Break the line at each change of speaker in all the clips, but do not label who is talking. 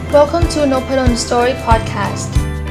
Welcome to Nopadon Story Podcast.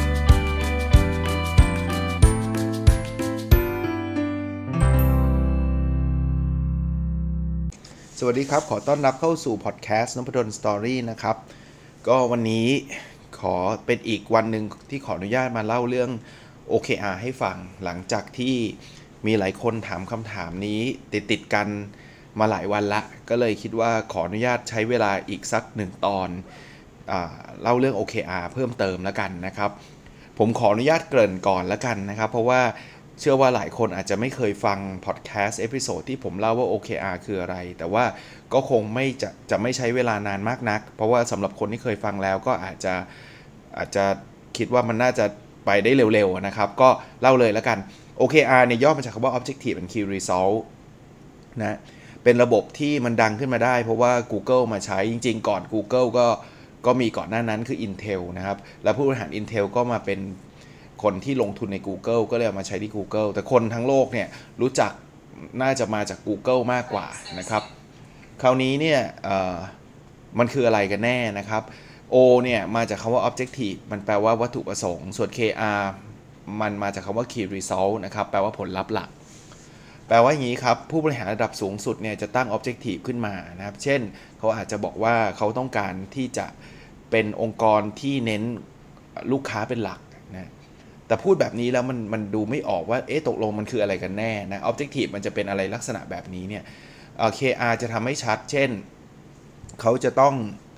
สวัสดีครับขอต้อนรับเข้าสู่พอดแคสต์ Nopadon Story นะครับก็วันนี้ขอเป็นอีกวันหนึ่งที่ขออนุญาตมาเล่าเรื่อง OKR ให้ฟังหลังจากที่มีหลายคนถามคำถามนี้ติดกันมาหลายวันละก็เลยคิดว่าขออนุญาตใช้เวลาอีกสัก1ตอนเล่าเรื่อง OKR เพิ่มเติมแล้วกันนะครับผมขออนุญาตเกริ่นก่อนแล้วกันนะครับเพราะว่าเชื่อว่าหลายคนอาจจะไม่เคยฟังพอดแคสต์เอพิโซดที่ผมเล่าว่า OKR คืออะไรแต่ว่าก็คงจะไม่ใช้เวลานานมากนักเพราะว่าสำหรับคนที่เคยฟังแล้วก็อาจจะคิดว่ามันน่าจะไปได้เร็วๆนะครับก็เล่าเลยแล้วกัน OKR เนี่ยย่อมาจากคำว่า Objective and Key Result นะเป็นระบบที่มันดังขึ้นมาได้เพราะว่า Google มาใช้จริงๆก่อน Google ก็มีก่อนหน้านั้นคือ Intel นะครับแล้วผู้บริหาร Intel ก็มาเป็นคนที่ลงทุนใน Google ก็เลยเอามาใช้ที่ Google แต่คนทั้งโลกเนี่ยรู้จักน่าจะมาจาก Google มากกว่านะครับคราวนี้เนี่ยมันคืออะไรกันแน่นะครับ O เนี่ยมาจากคำว่า Objective มันแปลว่าวัตถุประสงค์ส่วน KR มันมาจากคำว่า Key Result นะครับแปลว่าผลลัพธ์หลักแปลว่าอย่างนี้ครับผู้บริหารระดับสูงสุดเนี่ยจะตั้ง Objective ขึ้นมานะครับเช่นเขาอาจจะบอกว่าเขาต้องการที่จะเป็นองค์กรที่เน้นลูกค้าเป็นหลักนะแต่พูดแบบนี้แล้วมันดูไม่ออกว่าตกลงมันคืออะไรกันแน่นะ Objective มันจะเป็นอะไรลักษณะแบบนี้เนี่ยKR จะทำให้ชัดเช่นเขาจะต้อง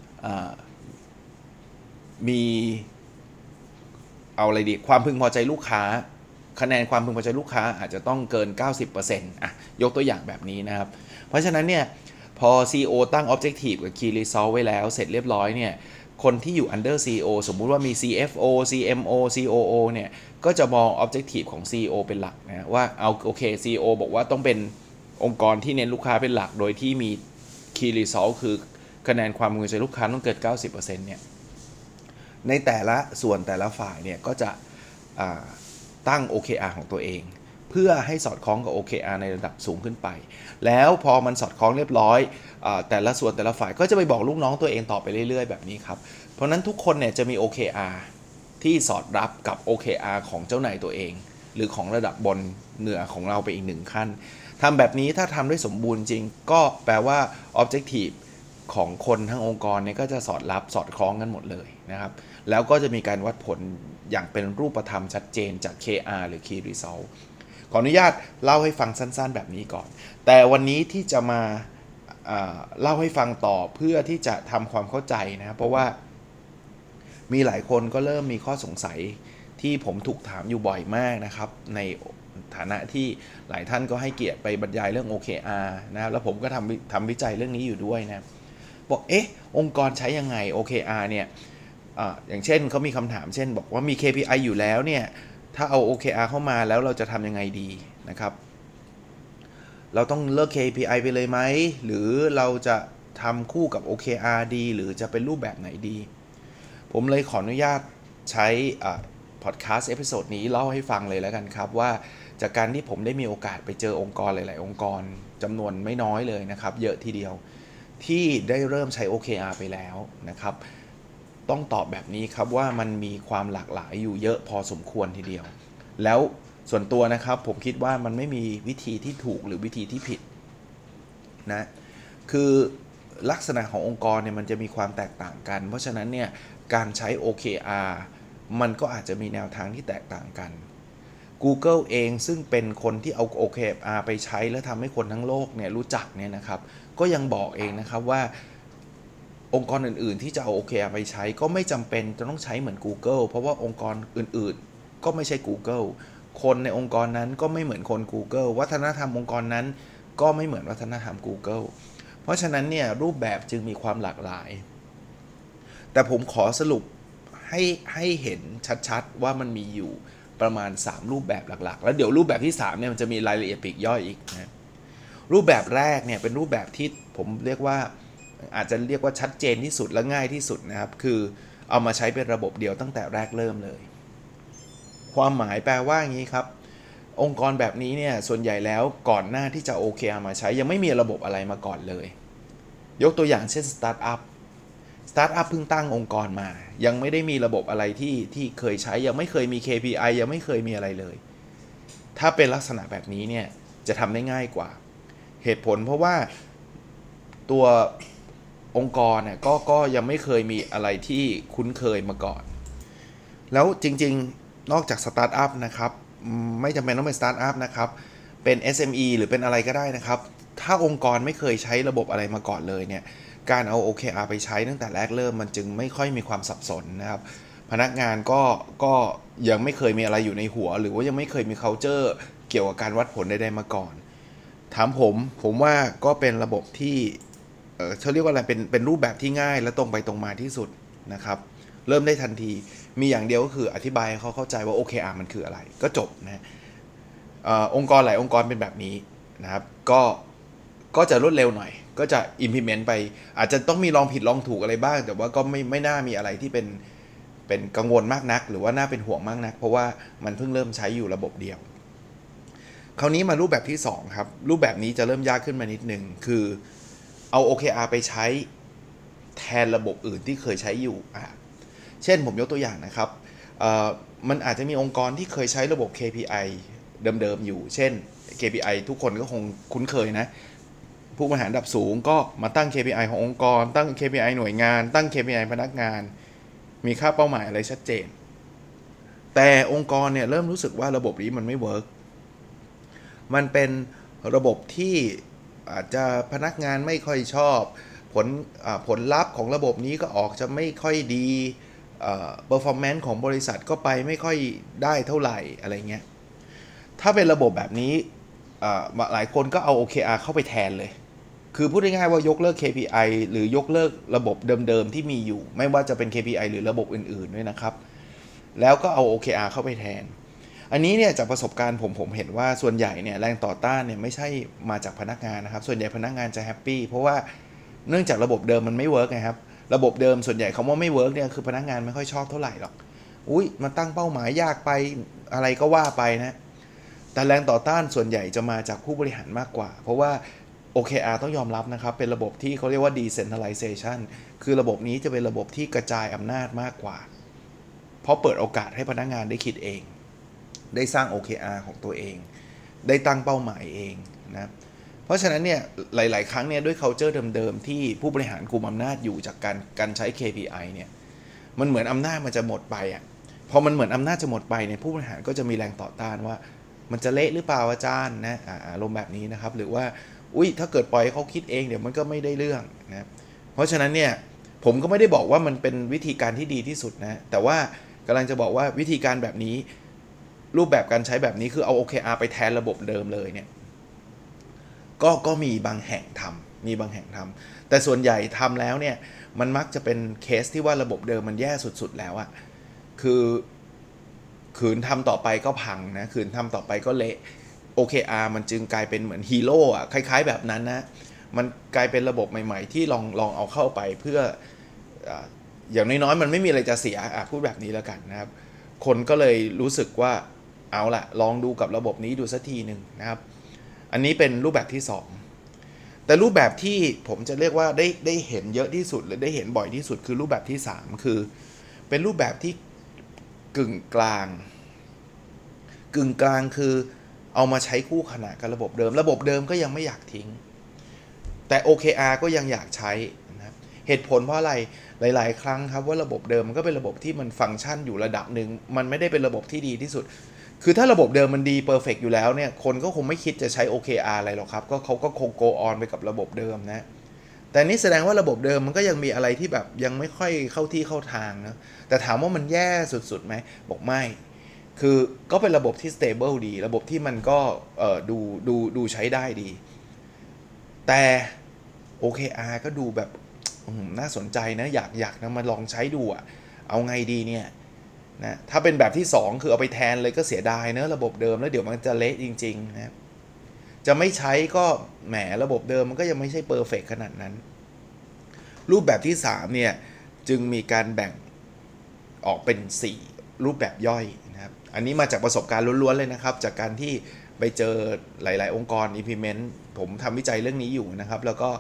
มีเอาอะไรดีความพึงพอใจลูกค้าคะแนนความพึงพอใจลูกค้าอาจจะต้องเกิน 90% ยกตัวอย่างแบบนี้นะครับเพราะฉะนั้นเนี่ยพอ CEO ตั้ง Objective กับ Key Result ไว้แล้วเสร็จเรียบร้อยเนี่ยคนที่อยู่ under CEO สมมุติว่ามี CFO CMO COO เนี่ยก็จะมอง Objective ของ CEO เป็นหลักนะว่าโอเค CEO บอกว่าต้องเป็นองค์กรที่เน้นลูกค้าเป็นหลักโดยที่มี Key Result คือคะแนนความพึงพอใจลูกค้าต้องเกิน 90% เนี่ยในแต่ละส่วนแต่ละฝ่ายเนี่ยก็จะตั้ง OKR ของตัวเองเพื่อให้สอดคล้องกับ OKR ในระดับสูงขึ้นไปแล้วพอมันสอดคล้องเรียบร้อยแต่ละส่วนแต่ละฝ่ายก็จะไปบอกลูกน้องตัวเองต่อไปเรื่อยๆแบบนี้ครับเพราะนั้นทุกคนเนี่ยจะมี OKR ที่สอดรับกับ OKR ของเจ้านายตัวเองหรือของระดับบนเหนือของเราไปอีก1ขั้นทำแบบนี้ถ้าทำได้สมบูรณ์จริงก็แปลว่า Objective ของคนทั้งองค์กรเนี่ยก็จะสอดคล้องกันหมดเลยนะครับแล้วก็จะมีการวัดผลอย่างเป็นรูปธรรมชัดเจนจาก KR หรือ Key Result ขออนุญาตเล่าให้ฟังสั้นๆแบบนี้ก่อนแต่วันนี้ที่จะมาเล่าให้ฟังต่อเพื่อที่จะทำความเข้าใจนะเพราะว่ามีหลายคนก็เริ่มมีข้อสงสัยที่ผมถูกถามอยู่บ่อยมากนะครับในฐานะที่หลายท่านก็ให้เกียรติไปบรรยายเรื่อง OKR นะแล้วผมก็ทำวิจัยเรื่องนี้อยู่ด้วยนะบอกองค์กรใช้ยังไง OKR เนี่ยอย่างเช่นเขามีคำถามเช่นบอกว่ามี KPI อยู่แล้วเนี่ยถ้าเอา OKR เข้ามาแล้วเราจะทำยังไงดีนะครับเราต้องเลิก KPI ไปเลยไหมหรือเราจะทำคู่กับ OKR ดีหรือจะเป็นรูปแบบไหนดีผมเลยขออนุญาตใช้พอดแคสต์เอพิโซดนี้เล่าให้ฟังเลยแล้วกันครับว่าจากการที่ผมได้มีโอกาสไปเจอองค์กรหลายๆองค์กรจำนวนไม่น้อยเลยนะครับเยอะทีเดียวที่ได้เริ่มใช้ OKR ไปแล้วนะครับต้องตอบแบบนี้ครับว่ามันมีความหลากหลายอยู่เยอะพอสมควรทีเดียวแล้วส่วนตัวนะครับผมคิดว่ามันไม่มีวิธีที่ถูกหรือวิธีที่ผิดนะคือลักษณะขององค์กรเนี่ยมันจะมีความแตกต่างกันเพราะฉะนั้นเนี่ยการใช้ OKR มันก็อาจจะมีแนวทางที่แตกต่างกัน Google เองซึ่งเป็นคนที่เอา OKR ไปใช้แล้วทำให้คนทั้งโลกเนี่ยรู้จักเนี่ยนะครับก็ยังบอกเองนะครับว่าองค์กรอื่นๆที่จะเอา OKR ไปใช้ก็ไม่จำเป็นจะต้องใช้เหมือน Google เพราะว่าองค์กรอื่นๆก็ไม่ใช่ Google คนในองค์กรนั้นก็ไม่เหมือนคน Google วัฒนธรรมองค์กรนั้นก็ไม่เหมือนวัฒนธรรม Google เพราะฉะนั้นเนี่ยรูปแบบจึงมีความหลากหลายแต่ผมขอสรุปให้เห็นชัดๆว่ามันมีอยู่ประมาณ3รูปแบบหลักๆแล้วเดี๋ยวรูปแบบที่3เนี่ยมันจะมีรายละเอียดปลีกย่อยอีกนะรูปแบบแรกเนี่ยเป็นรูปแบบที่ผมเรียกว่าอาจจะเรียกว่าชัดเจนที่สุดและง่ายที่สุดนะครับคือเอามาใช้เป็นระบบเดียวตั้งแต่แรกเริ่มเลยความหมายแปลว่าอย่างนี้ครับองค์กรแบบนี้เนี่ยส่วนใหญ่แล้วก่อนหน้าที่จะ OKR มาใช้ยังไม่มีระบบอะไรมาก่อนเลยยกตัวอย่างเช่นสตาร์ทอัพสตาร์ทอัพเพิ่งตั้งองค์กรมายังไม่ได้มีระบบอะไรที่เคยใช้ยังไม่เคยมี KPI ยังไม่เคยมีอะไรเลยถ้าเป็นลักษณะแบบนี้เนี่ยจะทำได้ง่ายกว่าเหตุผลเพราะว่าตัวองค์กรเนี่ยก็ยังไม่เคยมีอะไรที่คุ้นเคยมาก่อนแล้วจริงๆนอกจากสตาร์ทอัพนะครับไม่จำเป็นต้องเป็นสตาร์ทอัพนะครับเป็น SME หรือเป็นอะไรก็ได้นะครับถ้าองค์กรไม่เคยใช้ระบบอะไรมาก่อนเลยเนี่ยการเอา OKR ไปใช้ตั้งแต่แรกเริ่มมันจึงไม่ค่อยมีความสับสนนะครับพนักงานก็ยังไม่เคยมีอะไรอยู่ในหัวหรือว่ายังไม่เคยมี culture เกี่ยวกับการวัดผลใดๆมาก่อนถามผมว่าก็เป็นระบบที่เขาเรียกว่าอะไรเป็นรูปแบบที่ง่ายและตรงไปตรงมาที่สุดนะครับเริ่มได้ทันทีมีอย่างเดียวก็คืออธิบายให้เขาเข้าใจว่า OKR มันคืออะไรก็จบนะองค์กรหลายองค์กรเป็นแบบนี้นะครับก็จะรวดเร็วหน่อยก็จะ implement ไปอาจจะต้องมีลองผิดลองถูกอะไรบ้างแต่ว่าก็ไม่น่ามีอะไรที่เป็นกังวลมากนักหรือว่าน่าเป็นห่วงมากนักเพราะว่ามันเพิ่งเริ่มใช้อยู่ระบบเดียวคราวนี้มารูปแบบที่2ครับรูปแบบนี้จะเริ่มยากขึ้นมานิดนึงคือเอา OKR ไปใช้แทนระบบอื่นที่เคยใช้อยู่เช่นผมยกตัวอย่างนะครับมันอาจจะมีองค์กรที่เคยใช้ระบบ KPI เดิมๆอยู่เช่น KPI ทุกคนก็คงคุ้นเคยนะผู้บริหารระดับสูงก็มาตั้ง KPI ขององค์กรตั้ง KPI หน่วยงานตั้ง KPI พนักงานมีค่าเป้าหมายอะไรชัดเจนแต่องค์กรเนี่ยเริ่มรู้สึกว่าระบบนี้มันไม่เวิร์กมันเป็นระบบที่อาจจะพนักงานไม่ค่อยชอบผลลัพธ์ของระบบนี้ก็ออกจะไม่ค่อยดีperformance ของบริษัทก็ไปไม่ค่อยได้เท่าไหร่อะไรเงี้ยถ้าเป็นระบบแบบนี้หลายคนก็เอา OKR เข้าไปแทนเลยคือพูดง่ายๆว่ายกเลิก KPI หรือยกเลิกระบบเดิมๆที่มีอยู่ไม่ว่าจะเป็น KPI หรือระบบอื่นๆด้วยนะครับแล้วก็เอา OKR เข้าไปแทนอันนี้เนี่ยจากประสบการณ์ผมเห็นว่าส่วนใหญ่เนี่ยแรงต่อต้านเนี่ยไม่ใช่มาจากพนักงานนะครับส่วนใหญ่พนักงานจะแฮปปี้เพราะว่าเนื่องจากระบบเดิมมันไม่เวิร์กไงครับระบบเดิมส่วนใหญ่คำว่าไม่เวิร์กเนี่ยคือพนักงานไม่ค่อยชอบเท่าไหร่หรอกมันตั้งเป้าหมายยากไปอะไรก็ว่าไปนะแต่แรงต่อต้านส่วนใหญ่จะมาจากผู้บริหารมากกว่าเพราะว่า OKR ต้องยอมรับนะครับเป็นระบบที่เขาเรียกว่า decentralization คือระบบนี้จะเป็นระบบที่กระจายอำนาจมากกว่าเพราะเปิดโอกาสให้พนักงานได้คิดเองได้สร้าง OKR ของตัวเองได้ตั้งเป้าหมายเองนะเพราะฉะนั้นเนี่ยหลายๆครั้งเนี่ยด้วย culture เดิมๆที่ผู้บริหารกุมอำนาจอยู่จากการใช้ KPI เนี่ยมันเหมือนอำนาจมันจะหมดไปพอมันเหมือนอำนาจจะหมดไปเนี่ยผู้บริหารก็จะมีแรงต่อต้านว่ามันจะเละหรือเปล่าอาจารย์นะอารมณ์แบบนี้นะครับหรือว่าถ้าเกิดปล่อยให้เขาคิดเองเดี๋ยวมันก็ไม่ได้เรื่องนะเพราะฉะนั้นเนี่ยผมก็ไม่ได้บอกว่ามันเป็นวิธีการที่ดีที่สุดนะแต่ว่ากำลังจะบอกว่าวิธีการแบบนี้รูปแบบการใช้แบบนี้คือเอา OKR ไปแทนระบบเดิมเลยเนี่ยก็มีบางแห่งทำแต่ส่วนใหญ่ทำแล้วเนี่ยมันมักจะเป็นเคสที่ว่าระบบเดิมมันแย่สุดๆแล้วคือขืนทำต่อไปก็พังนะขืนทำต่อไปก็เละ OKR มันจึงกลายเป็นเหมือนฮีโร่คล้ายๆแบบนั้นนะมันกลายเป็นระบบใหม่ๆที่ลองเอาเข้าไปเพื่ออย่างน้อยๆมันไม่มีอะไรจะเสียพูดแบบนี้แล้วกันนะครับคนก็เลยรู้สึกว่าเอาล่ะลองดูกับระบบนี้ดูสักทีนึงนะครับอันนี้เป็นรูปแบบที่2แต่รูปแบบที่ผมจะเรียกว่าได้เห็นเยอะที่สุดหรือได้เห็นบ่อยที่สุดคือรูปแบบที่3คือเป็นรูปแบบที่กึ่งกลางคือเอามาใช้คู่ขนานกับระบบเดิมก็ยังไม่อยากทิ้งแต่ OKR ก็ยังอยากใช้นะครับเหตุผลเพราะอะไรหลายๆครั้งครับว่าระบบเดิมมันก็เป็นระบบที่มันฟังก์ชันอยู่ระดับหนึ่งมันไม่ได้เป็นระบบที่ดีที่สุดคือถ้าระบบเดิมมันดีเพอร์เฟกต์อยู่แล้วเนี่ยคนก็คงไม่คิดจะใช้ OKR อะไรหรอกครับก็เขาก็คง go on ไปกับระบบเดิมนะแต่นี่แสดงว่าระบบเดิมมันก็ยังมีอะไรที่แบบยังไม่ค่อยเข้าที่เข้าทางนะแต่ถามว่ามันแย่สุดๆไหมบอกไม่คือก็เป็นระบบที่ stable ดีระบบที่มันก็ดูใช้ได้ดีแต่ OKR ก็ดูแบบน่าสนใจนะอยากนะมาลองใช้ดูเอาไงดีเนี่ยนะถ้าเป็นแบบที่2คือเอาไปแทนเลยก็เสียดายเนอะระบบเดิมแล้วเดี๋ยวมันจะเละจริงๆนะจะไม่ใช้ก็แหมระบบเดิมมันก็ยังไม่ใช่เพอร์เฟกต์ขนาดนั้นรูปแบบที่3เนี่ยจึงมีการแบ่งออกเป็น4รูปแบบย่อยนะครับอันนี้มาจากประสบการณ์ล้วนๆเลยนะครับจากการที่ไปเจอหลายๆองค์กร implement ผมทำวิจัยเรื่องนี้อยู่นะครับแล้วก็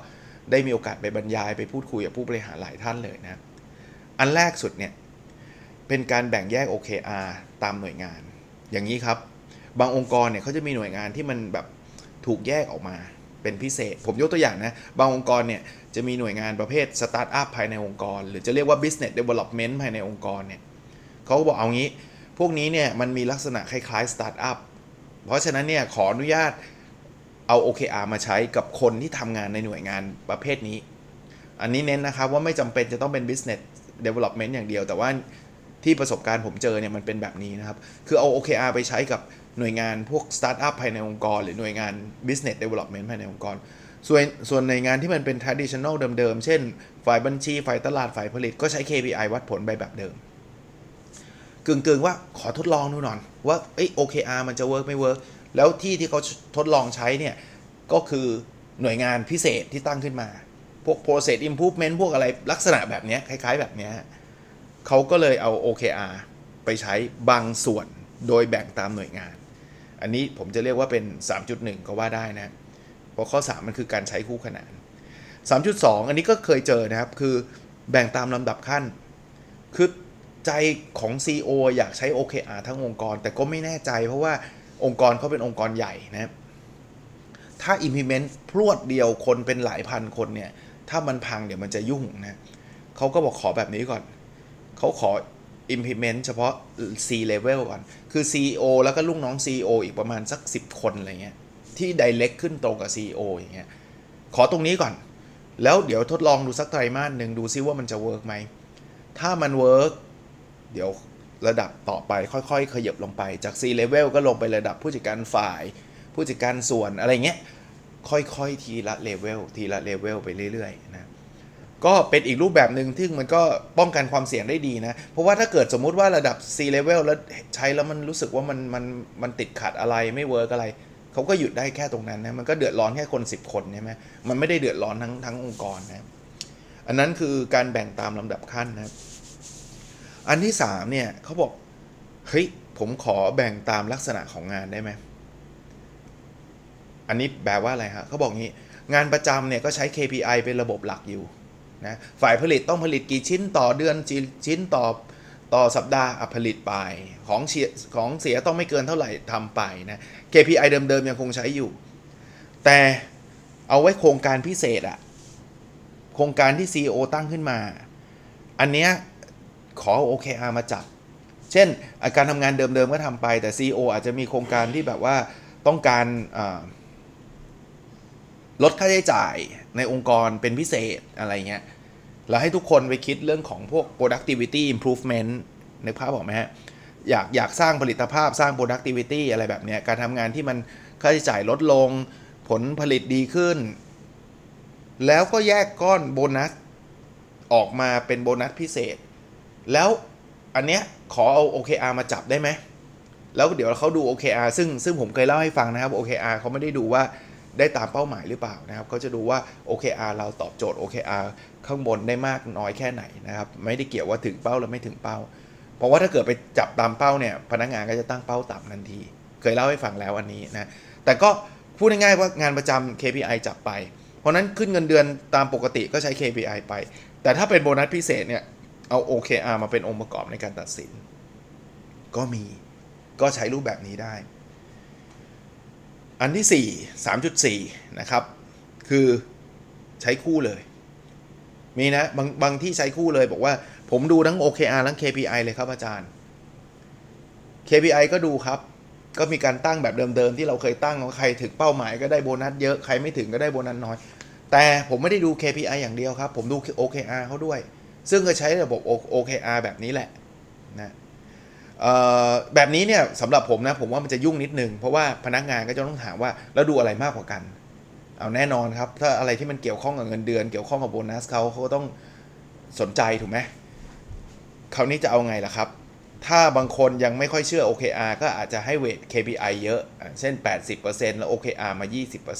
ได้มีโอกาสไปบรรยายไปพูดคุยกับผู้บริหารหลายท่านเลยนะอันแรกสุดเนี่ยเป็นการแบ่งแยก OKR ตามหน่วยงานอย่างนี้ครับบางองค์กรเนี่ยเขาจะมีหน่วยงานที่มันแบบถูกแยกออกมาเป็นพิเศษผมยกตัวอย่างนะบางองค์กรเนี่ยจะมีหน่วยงานประเภทสตาร์ทอัพภายในองค์กรหรือจะเรียกว่า business development ภายในองค์กรเนี่ยเขาก็บอกเอางี้พวกนี้เนี่ยมันมีลักษณะคล้ายๆสตาร์ทอัพเพราะฉะนั้นเนี่ยขออนุญาตเอา OKR มาใช้กับคนที่ทำงานในหน่วยงานประเภทนี้อันนี้เน้นนะครับว่าไม่จำเป็นจะต้องเป็น business development อย่างเดียวแต่ว่าที่ประสบการณ์ผมเจอเนี่ยมันเป็นแบบนี้นะครับคือเอา OKR ไปใช้กับหน่วยงานพวกสตาร์ทอัพภายในองค์กรหรือหน่วยงาน business development ภายในองค์กรส่วนหน่วยงานที่มันเป็น traditional เดิมๆเช่นฝ่ายบัญชีฝ่ายตลาดฝ่ายผลิตก็ใช้ KPI วัดผลไปแบบเดิมกึ่งว่าขอทดลองดูหน่อยว่าOKR มันจะ work ไม่ work แล้วที่เขาทดลองใช้เนี่ยก็คือหน่วยงานพิเศษที่ตั้งขึ้นมาพวก process improvement พวกอะไรลักษณะแบบนี้คล้ายๆแบบนี้เขาก็เลยเอา OKR ไปใช้บางส่วนโดยแบ่งตามหน่วยงานอันนี้ผมจะเรียกว่าเป็น 3.1 ก็ว่าได้นะเพราะข้อ 3 มันคือการใช้คู่ขนาน 3.2 อันนี้ก็เคยเจอนะครับคือแบ่งตามลำดับขั้นคือใจของ CEO อยากใช้ OKR ทั้งองค์กรแต่ก็ไม่แน่ใจเพราะว่าองค์กรเขาเป็นองค์กรใหญ่นะถ้า implement พรวดเดียวคนเป็นหลายพันคนเนี่ยถ้ามันพังเดี๋ยวมันจะยุ่งนะเขาก็บอกขอแบบนี้ก่อนเขาขอ implement เฉพาะ C level ก่อนคือ CEO แล้วก็ลูกน้อง CEO อีกประมาณสัก10คนอะไรเงี้ยที่ direct ขึ้นตรงกับ CEO อย่างเงี้ยขอตรงนี้ก่อนแล้วเดี๋ยวทดลองดูสักไตรมาสนึงดูซิว่ามันจะเวิร์กไหมถ้ามันเวิร์กเดี๋ยวระดับต่อไปค่อยๆขยับลงไปจาก C level ก็ลงไประดับผู้จัดการฝ่ายผู้จัดการส่วนอะไรเงี้ยค่อยๆทีละเลเวลไปเรื่อยๆนะก็เป็นอีกรูปแบบหนึ่งที่มันก็ป้องกันความเสี่ยงได้ดีนะเพราะว่าถ้าเกิดสมมุติว่าระดับ C level แล้วใช้แล้วมันรู้สึกว่ามันติดขัดอะไรไม่เวิร์กอะไรเขาก็หยุดได้แค่ตรงนั้นนะมันก็เดือดร้อนแค่คน10คนใช่ไหมมันไม่ได้เดือดร้อนทั้งองค์กรนะอันนั้นคือการแบ่งตามลำดับขั้นนะอันที่3เนี่ยเขาบอกเฮ้ยผมขอแบ่งตามลักษณะของงานได้ไหมอันนี้แปลว่าอะไรฮะเขาบอกงี้งานประจำเนี่ยก็ใช้ KPI เป็นระบบหลักอยู่นะฝ่ายผลิตต้องผลิตกี่ชิ้นต่อเดือนชิ้นต่อสัปดาห์ผลิตไปของเสียต้องไม่เกินเท่าไหร่ทำไปนะ KPI เดิมๆยังคงใช้อยู่แต่เอาไว้โครงการพิเศษอะโครงการที่ CEO ตั้งขึ้นมาอันเนี้ยขอ OKR มาจับเช่นการทำงานเดิมๆก็ทำไปแต่ CEO อาจจะมีโครงการที่แบบว่าต้องการลดค่าใช้จ่ายในองค์กรเป็นพิเศษอะไรเงี้ยแล้วให้ทุกคนไปคิดเรื่องของพวก productivity improvement นึกภาพออกไหมฮะอยากสร้างผลิตภาพสร้าง productivity อะไรแบบเนี้ยการทำงานที่มันค่าใช้จ่ายลดลงผลผลิตดีขึ้นแล้วก็แยกก้อนโบนัสออกมาเป็นโบนัสพิเศษแล้วอันเนี้ยขอเอา OKR มาจับได้ไหมแล้วเดี๋ยวเขาดู OKR ซึ่งผมเคยเล่าให้ฟังนะครับ OKR เขาไม่ได้ดูว่าได้ตามเป้าหมายหรือเปล่านะครับเขาจะดูว่า OKR เราตอบโจทย์ OKR ข้างบนได้มากน้อยแค่ไหนนะครับไม่ได้เกี่ยวว่าถึงเป้าหรือไม่ถึงเป้าเพราะว่าถ้าเกิดไปจับตามเป้าเนี่ยพนักงานก็จะตั้งเป้าต่ำทันทีเคยเล่าให้ฟังแล้วอันนี้นะแต่ก็พูดง่ายๆว่างานประจำ KPI จับไปเพราะนั้นขึ้นเงินเดือนตามปกติก็ใช้ KPI ไปแต่ถ้าเป็นโบนัสพิเศษเนี่ยเอา OKR มาเป็นองค์ประกอบในการตัดสินก็ใช้รูปแบบนี้ได้อันที่4 3.4 นะครับคือใช้คู่เลยมีนะบางที่ใช้คู่เลยบอกว่าผมดูทั้ง OKR ทั้ง KPI เลยครับอาจารย์ KPI ก็ดูครับก็มีการตั้งแบบเดิมๆที่เราเคยตั้งว่าใครถึงเป้าหมายก็ได้โบนัสเยอะใครไม่ถึงก็ได้โบนัสน้อยแต่ผมไม่ได้ดู KPI อย่างเดียวครับผมดู OKR เขาด้วยซึ่งก็ใช้ระบบ OKR แบบนี้แหละนะแบบนี้เนี่ยสำหรับผมนะผมว่ามันจะยุ่งนิดนึงเพราะว่าพนักงานก็จะต้องถามว่าแล้วดูอะไรมากกว่ากันเอาแน่นอนครับถ้าอะไรที่มันเกี่ยวข้องกับเงินเดือนเกี่ยวข้องกับโบนัสเขาก็ต้องสนใจถูกไหมคราวนี้จะเอาไงล่ะครับถ้าบางคนยังไม่ค่อยเชื่อ OKR ก็อาจจะให้เวท KPI เยอะเช่น 80% แล้ว OKR มา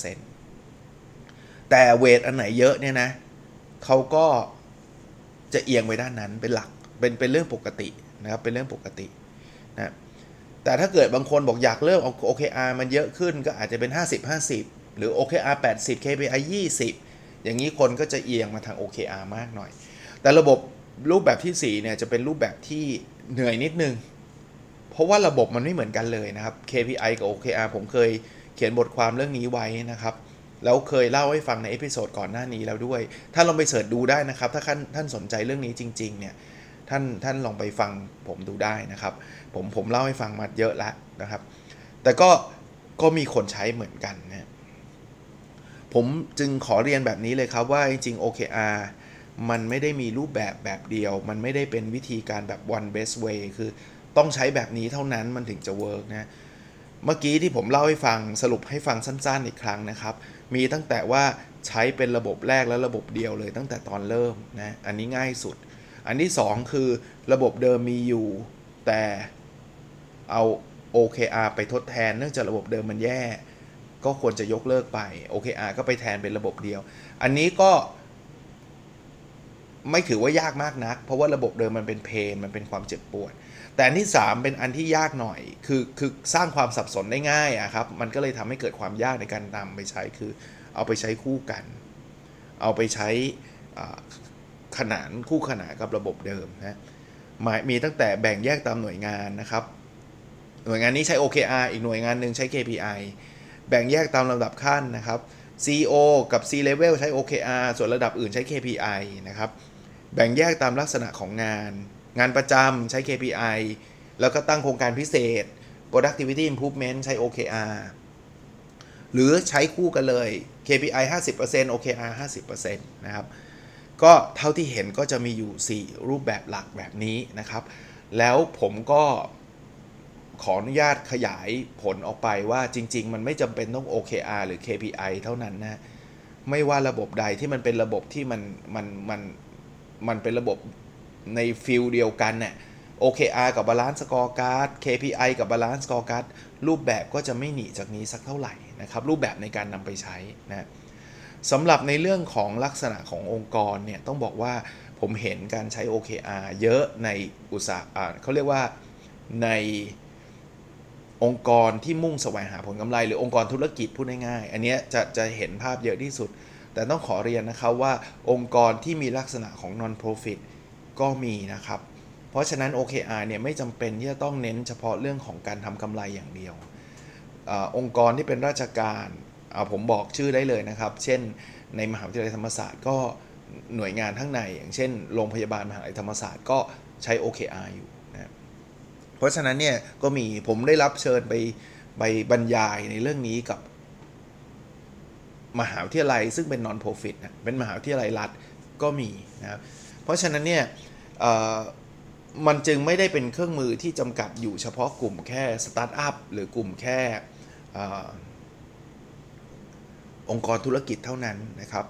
20% แต่เวทอันไหนเยอะเนี่ยนะเขาก็จะเอียงไปด้านนั้นเป็นหลักเป็นเรื่องปกตินะครับเป็นเรื่องปกตินะแต่ถ้าเกิดบางคนบอกอยากเริ่มเอา OKR มันเยอะขึ้นก็อาจจะเป็น50-50หรือ OKR 80 KPI 20 อย่างนี้คนก็จะเอียงมาทาง OKR มากหน่อยแต่ระบบรูปแบบที่4เนี่ยจะเป็นรูปแบบที่เหนื่อยนิดนึงเพราะว่าระบบมันไม่เหมือนกันเลยนะครับ KPI กับ OKR ผมเคยเขียนบทความเรื่องนี้ไว้นะครับแล้วเคยเล่าให้ฟังในเอพิโซดก่อนหน้านี้แล้วด้วยถ้าลองไปเสิร์ชดูได้นะครับถ้าท่านสนใจเรื่องนี้จริงๆเนี่ยท่านลองไปฟังผมดูได้นะครับผมเล่าให้ฟังมาเยอะแล้วนะครับแต่ก็มีคนใช้เหมือนกันนะผมจึงขอเรียนแบบนี้เลยครับว่าจริงๆ OKR มันไม่ได้มีรูปแบบเดียวมันไม่ได้เป็นวิธีการแบบ one best way คือต้องใช้แบบนี้เท่านั้นมันถึงจะเวิร์กนะเมื่อกี้ที่ผมเล่าให้ฟังสรุปให้ฟังสั้นๆอีกครั้งนะครับมีตั้งแต่ว่าใช้เป็นระบบแรกและระบบเดียวเลยตั้งแต่ตอนเริ่มนะอันนี้ง่ายสุดอันที่2คือระบบเดิมมีอยู่แต่เอา OKR ไปทดแทนเนื่องจากระบบเดิมมันแย่ก็ควรจะยกเลิกไป OKR ก็ไปแทนเป็นระบบเดียวอันนี้ก็ไม่ถือว่ายากมากนักเพราะว่าระบบเดิมมันเป็นเพนมันเป็นความเจ็บปวดแต่อันที่3เป็นอันที่ยากหน่อยคือสร้างความสับสนได้ง่ายอะครับมันก็เลยทำให้เกิดความยากในการนำไปใช้คือเอาไปใช้คู่กันเอาไปใช้ขนานคู่ขนานกับระบบเดิมนะมีตั้งแต่แบ่งแยกตามหน่วยงานนะครับหน่วยงานนี้ใช้ OKR อีกหน่วยงานหนึ่งใช้ KPI แบ่งแยกตามลำดับขั้นนะครับ CEO กับ C level ใช้ OKR ส่วนระดับอื่นใช้ KPI นะครับแบ่งแยกตามลักษณะของงานประจำใช้ KPI แล้วก็ตั้งโครงการพิเศษ productivity improvement ใช้ OKR หรือใช้คู่กันเลย KPI 50% OKR 50% นะครับก็เท่าที่เห็นก็จะมีอยู่4รูปแบบหลักแบบนี้นะครับแล้วผมก็ขออนุญาตขยายผลออกไปว่าจริงๆมันไม่จำเป็นต้อง OKR หรือ KPI เท่านั้นนะไม่ว่าระบบใดที่มันเป็นระบบที่มันเป็นระบบในฟิลเดียวกันเนี่ย OKR กับ Balance Scorecard KPI กับ Balance Scorecard รูปแบบก็จะไม่หนีจากนี้สักเท่าไหร่นะครับรูปแบบในการนำไปใช้นะสำหรับในเรื่องของลักษณะขององค์กรเนี่ยต้องบอกว่าผมเห็นการใช้ OKR เยอะในอุตสาหเขาเรียกว่าในองค์กรที่มุ่งแสวงหาผลกำไรหรือองค์กรธุรกิจพูดง่ายๆอันนี้จะเห็นภาพเยอะที่สุดแต่ต้องขอเรียนนะครับว่าองค์กรที่มีลักษณะของ non-profit ก็มีนะครับเพราะฉะนั้น OKR เนี่ยไม่จำเป็นที่จะต้องเน้นเฉพาะเรื่องของการทำกำไรอย่างเดียวองค์กรที่เป็นราชการผมบอกชื่อได้เลยนะครับเช่นในมหาวิทยาลัยธรรมศาสตร์ก็หน่วยงานข้างในอย่างเช่นโรงพยาบาลมหาวิทยาลัยธรรมศาสตร์ก็ใช้ OKR อยู่นะเพราะฉะนั้นเนี่ยก็มีผมได้รับเชิญไปบรรยายในเรื่องนี้กับมหาวิทยาลัยซึ่งเป็น non-profit นะเป็นมหาวิทยาลัยรัฐก็มีนะครับเพราะฉะนั้นเนี่ยมันจึงไม่ได้เป็นเครื่องมือที่จำกัดอยู่เฉพาะกลุ่มแค่สตาร์ทอัพหรือกลุ่มแค่องค์กรธุรกิจเท่านั้นนะครับ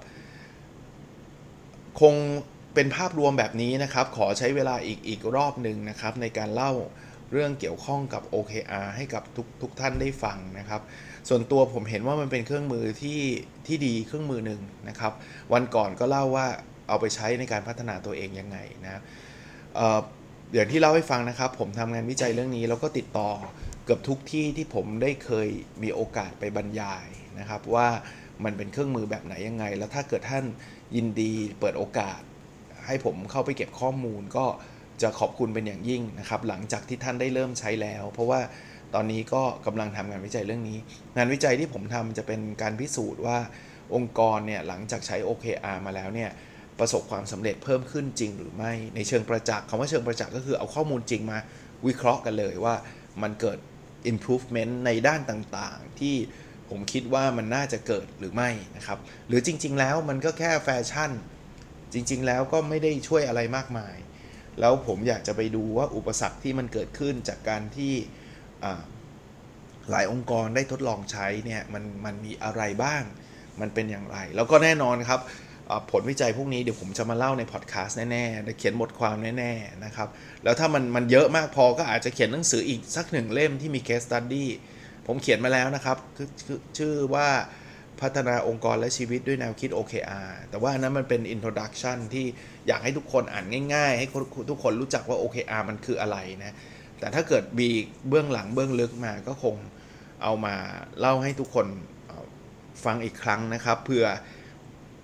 คงเป็นภาพรวมแบบนี้นะครับขอใช้เวลาอีกรอบหนึ่งนะครับในการเล่าเรื่องเกี่ยวข้องกับ OKR ให้กับทุกท่านได้ฟังนะครับส่วนตัวผมเห็นว่ามันเป็นเครื่องมือที่ดีเครื่องมือหนึ่งนะครับวันก่อนก็เล่าว่าเอาไปใช้ในการพัฒนาตัวเองยังไงนะอย่างที่เล่าให้ฟังนะครับผมทำงานวิจัยเรื่องนี้แล้วก็ติดต่อเกือบทุกที่ที่ผมได้เคยมีโอกาสไปบรรยายนะครับว่ามันเป็นเครื่องมือแบบไหนยังไงแล้วถ้าเกิดท่านยินดีเปิดโอกาสให้ผมเข้าไปเก็บข้อมูลก็จะขอบคุณเป็นอย่างยิ่งนะครับหลังจากที่ท่านได้เริ่มใช้แล้วเพราะว่าตอนนี้ก็กำลังทำงานวิจัยเรื่องนี้งานวิจัยที่ผมทำจะเป็นการพิสูจน์ว่าองค์กรเนี่ยหลังจากใช้ OKR มาแล้วเนี่ยประสบความสำเร็จเพิ่มขึ้นจริงหรือไม่ในเชิงประจักษ์คำว่าเชิงประจักษ์ก็คือเอาข้อมูลจริงมาวิเคราะห์กันเลยว่ามันเกิด improvement ในด้านต่างๆที่ผมคิดว่ามันน่าจะเกิดหรือไม่นะครับหรือจริงๆแล้วมันก็แค่แฟชั่นจริงๆแล้วก็ไม่ได้ช่วยอะไรมากมายแล้วผมอยากจะไปดูว่าอุปสรรคที่มันเกิดขึ้นจากการที่หลายองค์กรได้ทดลองใช้เนี่ยมันมีอะไรบ้างมันเป็นอย่างไรแล้วก็แน่นอนครับผลวิจัยพวกนี้เดี๋ยวผมจะมาเล่าในพอดแคสต์แน่ๆเขียนบทความแน่ๆนะครับแล้วถ้ามันเยอะมากพอก็อาจจะเขียนหนังสืออีกสัก1เล่มที่มี case study ผมเขียนมาแล้วนะครับคือชื่อว่าพัฒนาองค์กรและชีวิตด้วยแนวคิด OKR แต่ว่านั้นมันเป็น introduction ที่อยากให้ทุกคนอ่านง่ายๆให้ทุกคนรู้จักว่า OKR มันคืออะไรนะแต่ถ้าเกิดมีเบื้องหลังเบื้องลึกมาก็คงเอามาเล่าให้ทุกคนฟังอีกครั้งนะครับเพื่อ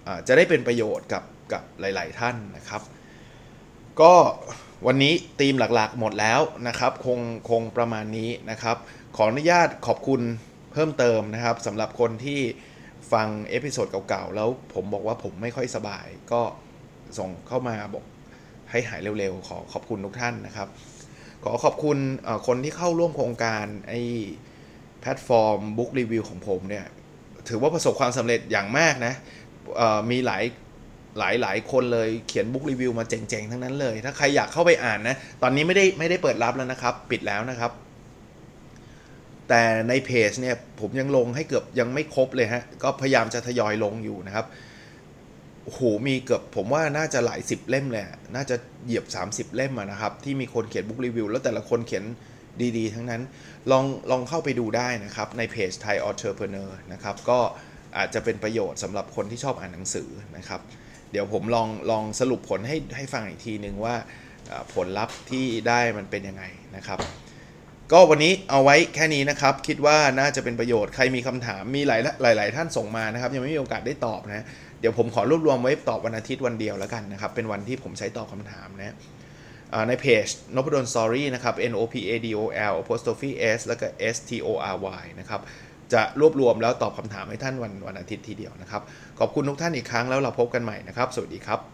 จะได้เป็นประโยชน์กับหลายๆท่านนะครับก็วันนี้ธีมหลักๆหมดแล้วนะครับคงประมาณนี้นะครับขออนุญาตขอบคุณเพิ่มเติมนะครับสำหรับคนที่ฟังเอพิโซดเก่าๆแล้วผมบอกว่าผมไม่ค่อยสบายก็ส่งเข้ามาบอกให้หายเร็วๆขอบคุณทุกท่านนะครับขอขอบคุณคนที่เข้าร่วมโครงการไอ้แพลตฟอร์มบุ๊กรีวิวของผมเนี่ยถือว่าประสบความสำเร็จอย่างมากนะมีหลายคนเลยเขียนบุ๊กรีวิวมาเจ๋งๆทั้งนั้นเลยถ้าใครอยากเข้าไปอ่านนะตอนนี้ไม่ได้เปิดรับแล้วนะครับปิดแล้วนะครับแต่ในเพจเนี่ยผมยังลงให้เกือบยังไม่ครบเลยฮะก็พยายามจะทยอยลงอยู่นะครับโอ้โหมีเกือบผมว่าน่าจะหลาย10เล่มเลยน่าจะเหยียบ30เล่มนะครับที่มีคนเขียนบุ๊กรีวิวแล้วแต่ละคนเขียนดีๆทั้งนั้นลองเข้าไปดูได้นะครับในเพจ Thai Entrepreneur นะครับก็อาจจะเป็นประโยชน์สำหรับคนที่ชอบอ่านหนังสือนะครับเดี๋ยวผมลองสรุปผลให้ฟังอีกทีนึงว่าผลลัพธ์ที่ได้มันเป็นยังไงนะครับก็วันนี้เอาไว้แค่นี้นะครับคิดว่าน่าจะเป็นประโยชน์ใครมีคำถามมีหลายท่านส่งมานะครับยังไม่มีโอกาสได้ตอบนะเดี๋ยวผมขอรวบรวมไว้ตอบวันอาทิตย์วันเดียวแล้วกันนะครับเป็นวันที่ผมใช้ตอบคำถามนะในเพจ Nopadol Story นะครับ NOPADOL apostrophe S แล้วก็ STORY นะครับจะรวบรวมแล้วตอบคำถามให้ท่านวันอาทิตย์ทีเดียวนะครับขอบคุณทุกท่านอีกครั้งแล้วเราพบกันใหม่นะครับสวัสดีครับ